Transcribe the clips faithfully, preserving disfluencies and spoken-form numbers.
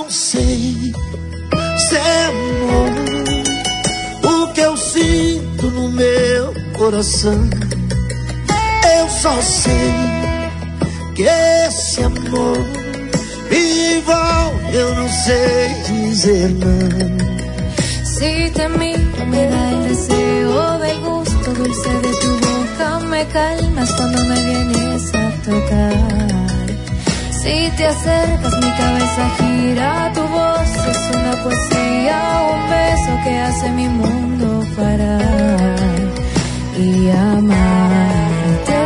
não sei se é amor o que eu sinto no meu coração. Eu só sei que esse amor me envolve, eu não sei dizer não. Si te miro me da el deseo del gusto dulce de tu boca, me calmas cuando me vienes a tocar. Si te acercas mi cabeza gira, tu voz es una poesía, un beso que hace mi mundo parar y amarte.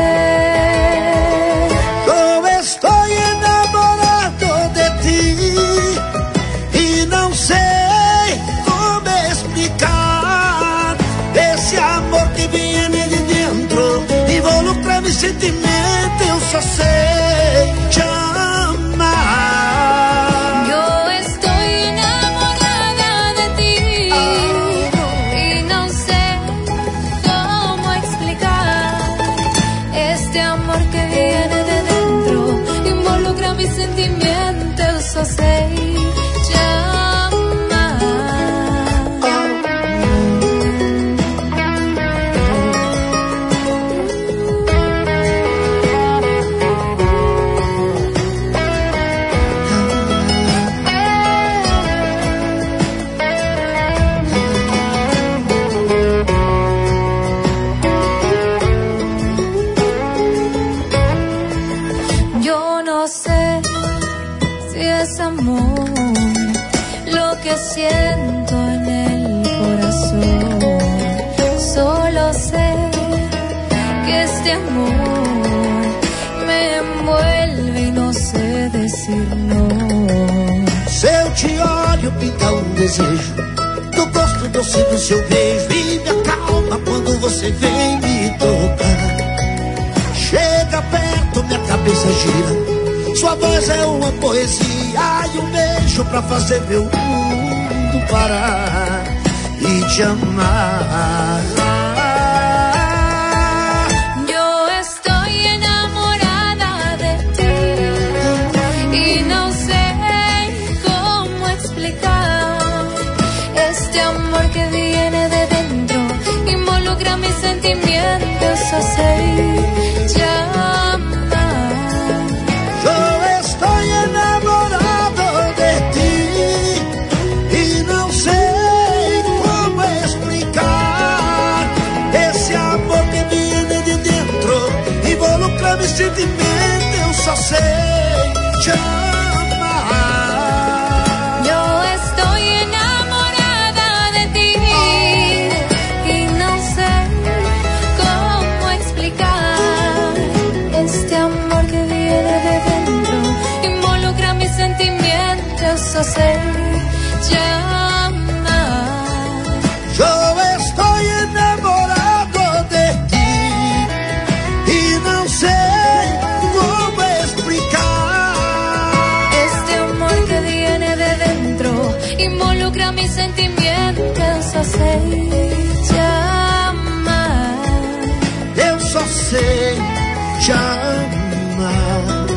Eu estou enamorado de ti e não sei como explicar esse amor que viene de dentro, involucra mi sentimento, eu só sei te amar. Yo estoy enamorada de ti y no sé cómo explicar este amor que viene de dentro, involucra mis sentimientos, só sei te amar. Yo no sé si es amor lo que siento en el corazón, solo sé que este amor me envuelve y no sé decir no. Se eu te olho, pinta um desejo do gosto doce do seu beijo e me acalma quando você vem me tocar. Chega perto, minha cabeça gira, sua voz é uma poesia e um beijo pra fazer meu mundo parar e te amar. Yo estoy enamorada de ti y no sé cómo explicar este amor que viene de dentro, involucra mis sentimientos, só sei te amar. Yo estoy enamorado de ti y no sé cómo explicar esse amor que viene de dentro, involucra mi sentimento, eu só sei te amar. Yo estoy enamorada de ti y no sé cómo explicar este amor que viene de dentro, involucra mis sentimientos, só sei te amar. Yo estoy enamorado de ti y no sé cómo explicar Este amor que viene de dentro, involucra mis sentimientos, só sei te amar. eu só sei te amar.